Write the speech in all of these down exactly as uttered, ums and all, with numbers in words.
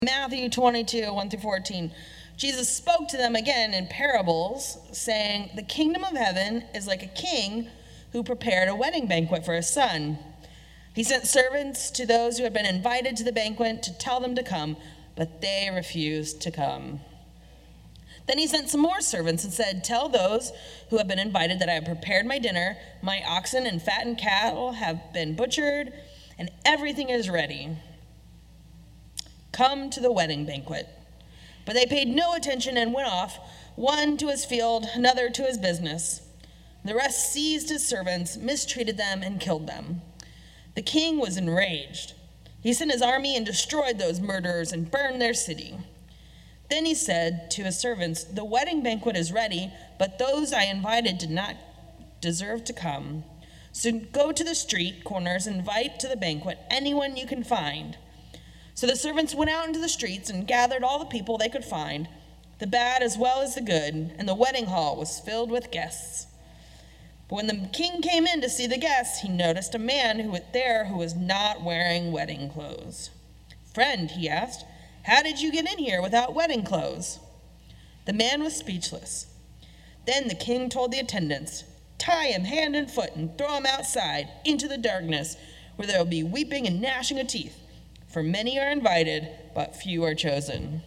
Matthew twenty-two, one through fourteen. Jesus spoke to them again in parables, saying, "The kingdom of heaven is like a king who prepared a wedding banquet for his son. He sent servants to those who had been invited to the banquet to tell them to come, but they refused to come. Then he sent some more servants and said, 'Tell those who have been invited that I have prepared my dinner. My oxen and fattened cattle have been butchered, and everything is ready. Come to the wedding banquet.' But they paid no attention and went off, one to his field, another to his business. The rest seized his servants, mistreated them, and killed them. The king was enraged. He sent his army and destroyed those murderers and burned their city. Then he said to his servants, 'The wedding banquet is ready, but those I invited did not deserve to come. So go to the street corners and invite to the banquet anyone you can find.' So the servants went out into the streets and gathered all the people they could find, the bad as well as the good, and the wedding hall was filled with guests. But when the king came in to see the guests, he noticed a man who was there who was not wearing wedding clothes. 'Friend,' he asked, 'how did you get in here without wedding clothes?' The man was speechless. Then the king told the attendants, 'Tie him hand and foot and throw him outside into the darkness, where there will be weeping and gnashing of teeth. For many are invited, but few are chosen.'"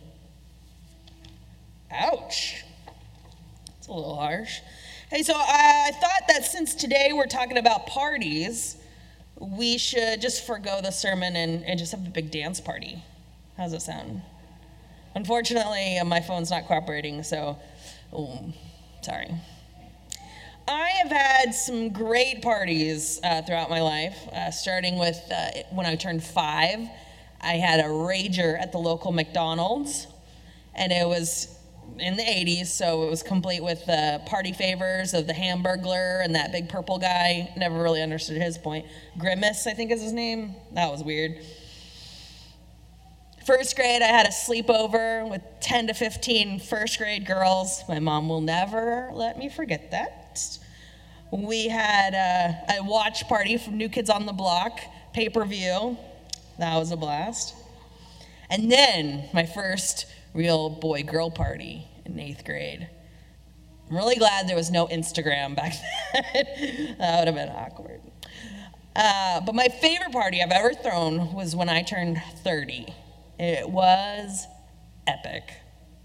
Ouch. It's a little harsh. Hey, so I thought that since today we're talking about parties, we should just forego the sermon and, and just have a big dance party. How's that sound? Unfortunately, my phone's not cooperating, so oh, sorry. I have had some great parties uh, throughout my life, uh, starting with uh, when I turned five. I had a rager at the local McDonald's, and it was in the eighties, so it was complete with the party favors of the Hamburglar and that big purple guy. Never really understood his point. Grimace, I think is his name. That was weird. First grade, I had a sleepover with ten to fifteen first grade girls. My mom will never let me forget that. We had a, a watch party from New Kids on the Block, pay-per-view. That was a blast. And then my first real boy-girl party in eighth grade. I'm really glad there was no Instagram back then. That would have been awkward. Uh, but my favorite party I've ever thrown was when I turned thirty. It was epic.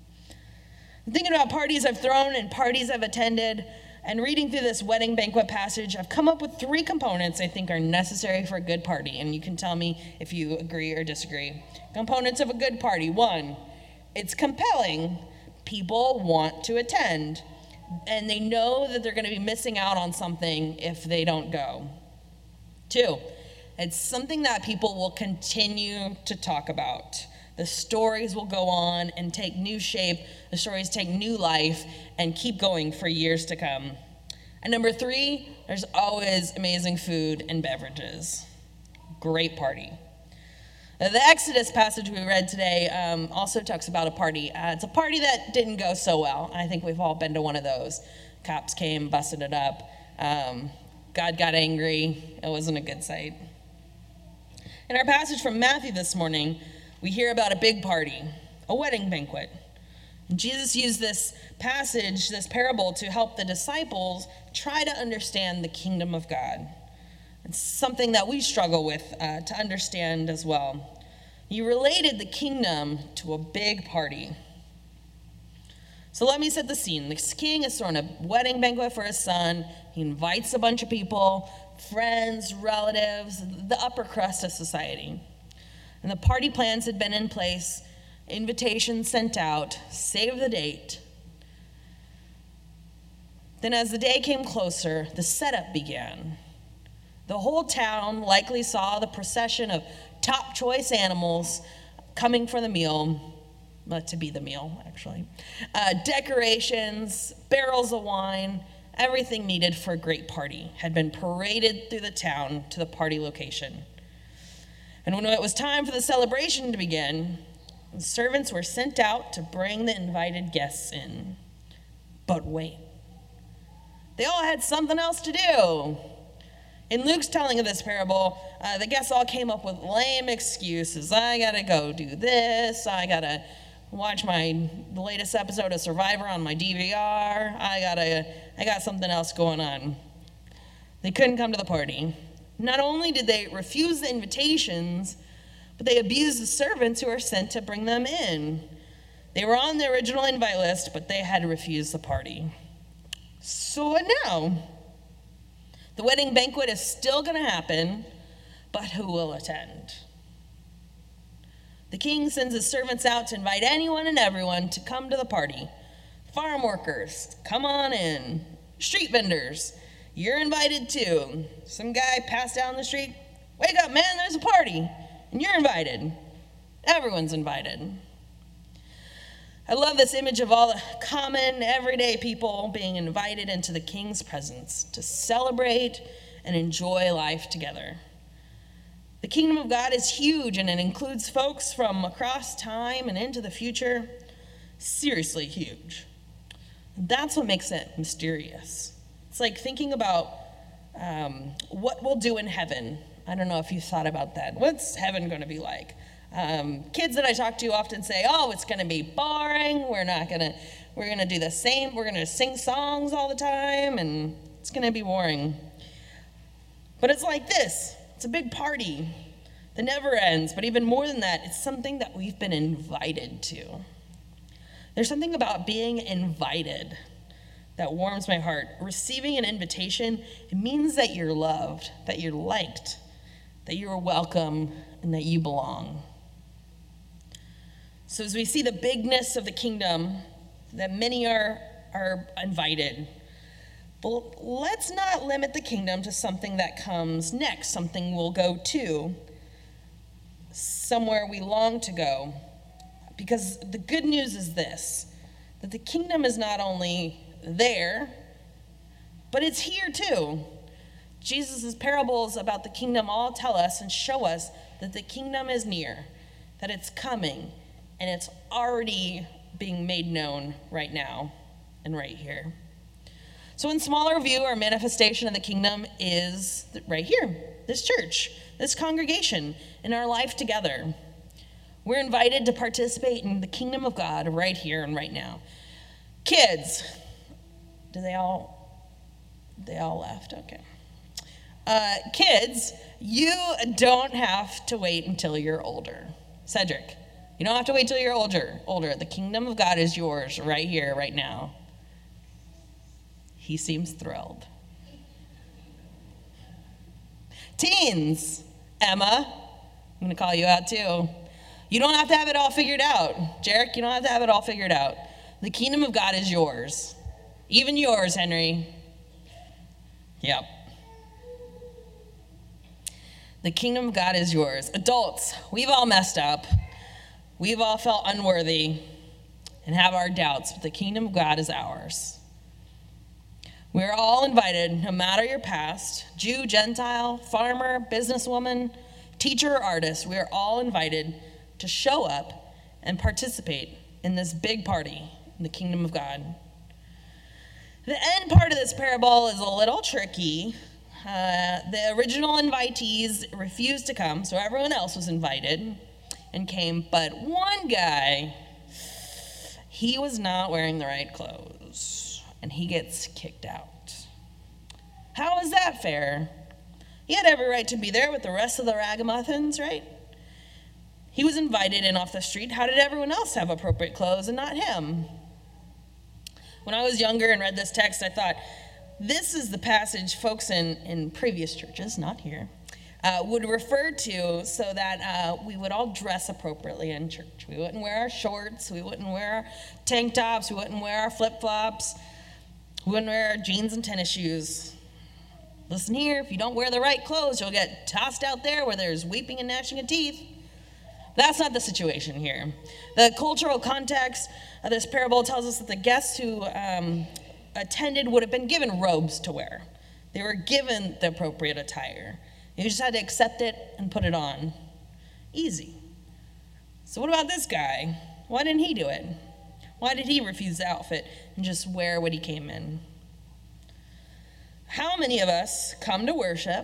I'm thinking about parties I've thrown and parties I've attended, and reading through this wedding banquet passage, I've come up with three components I think are necessary for a good party, and you can tell me if you agree or disagree. Components of a good party. One, it's compelling. People want to attend, and they know that they're going to be missing out on something if they don't go. Two, it's something that people will continue to talk about. The stories will go on and take new shape. The stories take new life and keep going for years to come. And number three, there's always amazing food and beverages. Great party. Now, the Exodus passage we read today um, also talks about a party. Uh, it's a party that didn't go so well. I think we've all been to one of those. Cops came, busted it up. Um, God got angry. It wasn't a good sight. In our passage from Matthew this morning, we hear about a big party, a wedding banquet. And Jesus used this passage, this parable, to help the disciples try to understand the kingdom of God. It's something that we struggle with uh, to understand as well. He related the kingdom to a big party. So let me set the scene. This king is throwing a wedding banquet for his son. He invites a bunch of people, friends, relatives, the upper crust of society. And the party plans had been in place, invitations sent out, save the date. Then as the day came closer, the setup began. The whole town likely saw the procession of top choice animals coming for the meal, uh, to be the meal, actually. Uh, decorations, barrels of wine, everything needed for a great party had been paraded through the town to the party location. And when it was time for the celebration to begin, the servants were sent out to bring the invited guests in. But wait, they all had something else to do. In Luke's telling of this parable, uh, the guests all came up with lame excuses. I gotta go do this. I gotta watch my the latest episode of Survivor on my D V R. I gotta, I got something else going on. They couldn't come to the party. Not only did they refuse the invitations, but they abused the servants who were sent to bring them in. They were on the original invite list, but they had to refuse the party. So what now? The wedding banquet is still going to happen, but who will attend? The king sends his servants out to invite anyone and everyone to come to the party. Farm workers, come on in. Street vendors, you're invited too. Some guy passed down the street, wake up man, there's a party, and you're invited. Everyone's invited. I love this image of all the common, everyday people being invited into the king's presence to celebrate and enjoy life together. The kingdom of God is huge, and it includes folks from across time and into the future. Seriously huge. That's what makes it mysterious. It's like thinking about um, what we'll do in heaven. I don't know if you've thought about that. What's heaven going to be like? Um, kids that I talk to often say, oh, it's going to be boring. We're not going to, we're going to do the same. We're going to sing songs all the time, and it's going to be boring. But it's like this. It's a big party that never ends. But even more than that, it's something that we've been invited to. There's something about being invited that warms my heart. Receiving an invitation, it means that you're loved, that you're liked, that you're welcome, and that you belong. So as we see the bigness of the kingdom, that many are, are invited, but let's not limit the kingdom to something that comes next, something we'll go to, somewhere we long to go. Because the good news is this, that the kingdom is not only there, but it's here too. Jesus' parables about the kingdom all tell us and show us that the kingdom is near, that it's coming, and it's already being made known right now and right here. So in smaller view, our manifestation of the kingdom is right here, this church, this congregation, in our life together. We're invited to participate in the kingdom of God right here and right now. Kids, do they all, they all left? Okay. Uh, kids, you don't have to wait until you're older. Cedric, you don't have to wait till you're older. Older. The kingdom of God is yours right here, right now. He seems thrilled. Teens, Emma, I'm going to call you out too. You don't have to have it all figured out. Jarek, you don't have to have it all figured out. The kingdom of God is yours. Even yours, Henry. Yep. The kingdom of God is yours. Adults, we've all messed up. We've all felt unworthy and have our doubts, but the kingdom of God is ours. We're all invited, no matter your past, Jew, Gentile, farmer, businesswoman, teacher, or artist, we are all invited to show up and participate in this big party in the kingdom of God. The end part of this parable is a little tricky. Uh, the original invitees refused to come, so everyone else was invited and came, but one guy, he was not wearing the right clothes, and he gets kicked out. How is that fair? He had every right to be there with the rest of the ragamuffins, right? He was invited in off the street. How did everyone else have appropriate clothes and not him? When I was younger and read this text, I thought, this is the passage folks in, in previous churches, not here, uh, would refer to so that uh, we would all dress appropriately in church. We wouldn't wear our shorts. We wouldn't wear our tank tops. We wouldn't wear our flip-flops. We wouldn't wear our jeans and tennis shoes. Listen here, if you don't wear the right clothes, you'll get tossed out there where there's weeping and gnashing of teeth. That's not the situation here. The cultural context of this parable tells us that the guests who um, attended would have been given robes to wear. They were given the appropriate attire. You just had to accept it and put it on. Easy. So what about this guy? Why didn't he do it? Why did he refuse the outfit and just wear what he came in? How many of us come to worship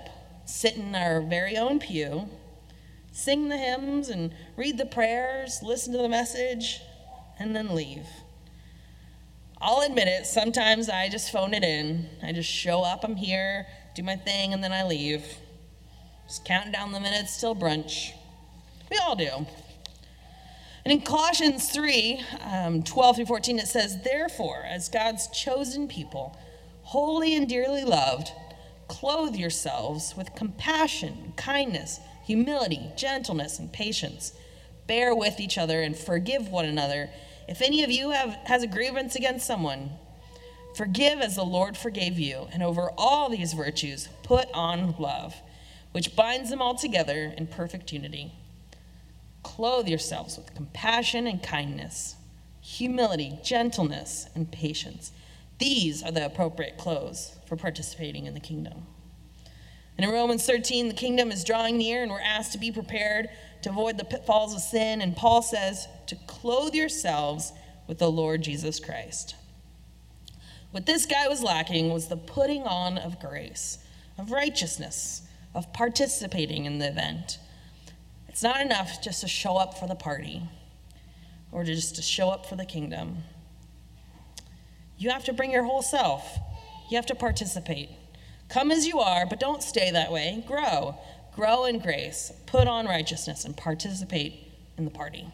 sit in our very own pew, sing the hymns and read the prayers, listen to the message, and then leave. I'll admit it, sometimes I just phone it in. I just show up, I'm here, do my thing, and then I leave. Just counting down the minutes till brunch. We all do. And in Colossians three, um, twelve through fourteen, it says, "Therefore, as God's chosen people, holy and dearly loved, clothe yourselves with compassion, kindness, humility, gentleness, and patience. Bear with each other and forgive one another. If any of you have, has a grievance against someone, forgive as the Lord forgave you. And over all these virtues, put on love, which binds them all together in perfect unity. Clothe yourselves with compassion and kindness, humility, gentleness, and patience. These are the appropriate clothes for participating in the kingdom." And in Romans thirteen, the kingdom is drawing near, and we're asked to be prepared to avoid the pitfalls of sin. And Paul says to clothe yourselves with the Lord Jesus Christ. What this guy was lacking was the putting on of grace, of righteousness, of participating in the event. It's not enough just to show up for the party or to just to show up for the kingdom. You have to bring your whole self. You have to participate. Come as you are, but don't stay that way. Grow. Grow in grace. Put on righteousness and participate in the party.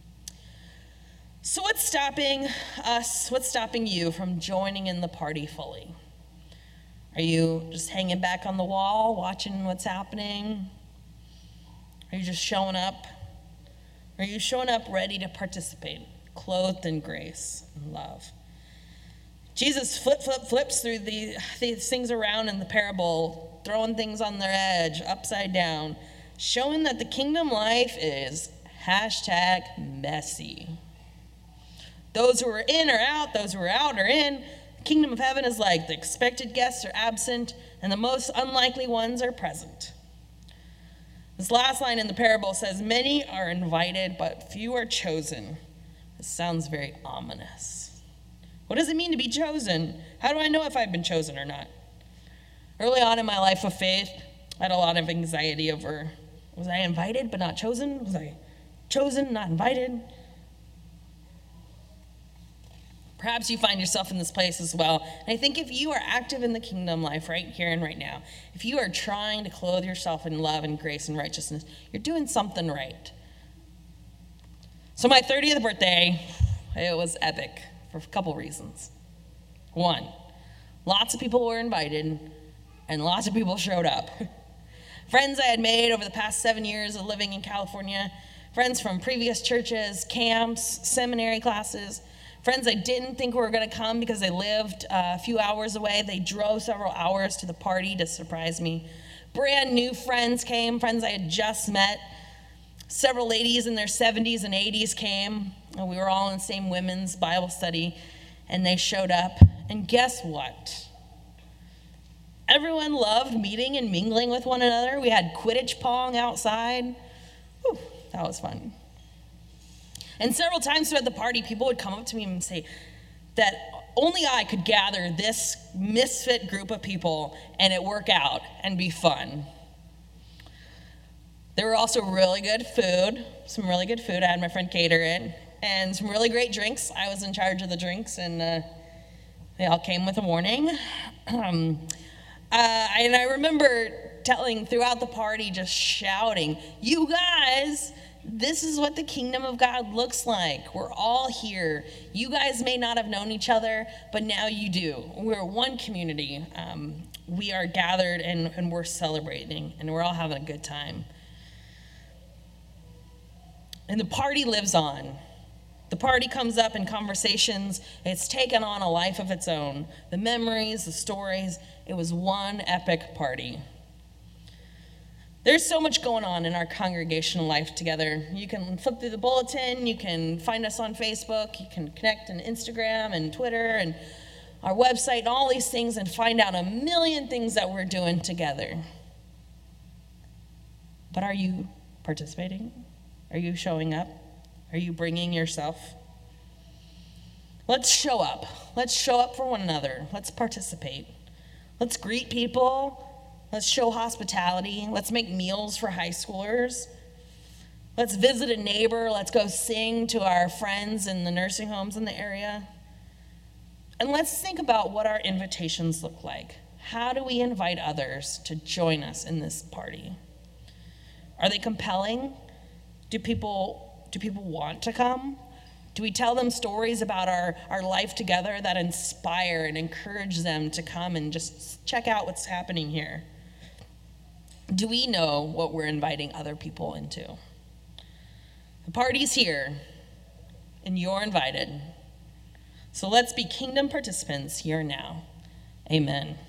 So what's stopping us, what's stopping you from joining in the party fully? Are you just hanging back on the wall, watching what's happening? Are you just showing up? Are you showing up ready to participate, clothed in grace and love? Jesus flip, flip, flips through the, these things around in the parable, throwing things on their edge, upside down, showing that the kingdom life is hashtag messy. Those who are in are out, those who are out are in. The kingdom of heaven is like the expected guests are absent, and the most unlikely ones are present. This last line in the parable says, "Many are invited, but few are chosen." This sounds very ominous. What does it mean to be chosen? How do I know if I've been chosen or not? Early on in my life of faith, I had a lot of anxiety over, was I invited but not chosen? Was I chosen, not invited? Perhaps you find yourself in this place as well. And I think if you are active in the kingdom life right here and right now, if you are trying to clothe yourself in love and grace and righteousness, you're doing something right. So my thirtieth birthday, it was epic for a couple reasons. One, lots of people were invited and lots of people showed up. Friends I had made over the past seven years of living in California, friends from previous churches, camps, seminary classes, friends I didn't think were going to come because they lived uh, a few hours away. They drove several hours to the party to surprise me. Brand new friends came, friends I had just met. Several ladies in their seventies and eighties came. And we were all in the same women's Bible study, and they showed up. And guess what? Everyone loved meeting and mingling with one another. We had Quidditch pong outside. Whew, that was fun. And several times throughout the party, people would come up to me and say that only I could gather this misfit group of people and it work out and be fun. There were also really good food, some really good food. I had my friend cater it, and some really great drinks. I was in charge of the drinks, and uh, they all came with a warning. Um, uh, and I remember telling throughout the party, just shouting, "You guys, this is what the kingdom of God looks like. We're all here. You guys may not have known each other, but now you do. We're one community. Um, we are gathered and, and we're celebrating, and we're all having a good time." And the party lives on. The party comes up in conversations. It's taken on a life of its own. The memories, the stories, it was one epic party. There's so much going on in our congregational life together. You can flip through the bulletin, you can find us on Facebook, you can connect on Instagram and Twitter and our website and all these things and find out a million things that we're doing together. But are you participating? Are you showing up? Are you bringing yourself? Let's show up. Let's show up for one another. Let's participate. Let's greet people. Let's show hospitality. Let's make meals for high schoolers. Let's visit a neighbor. Let's go sing to our friends in the nursing homes in the area. And let's think about what our invitations look like. How do we invite others to join us in this party? Are they compelling? Do people, do people want to come? Do we tell them stories about our, our life together that inspire and encourage them to come and just check out what's happening here? Do we know what we're inviting other people into? The party's here, and you're invited. So let's be kingdom participants here now. Amen.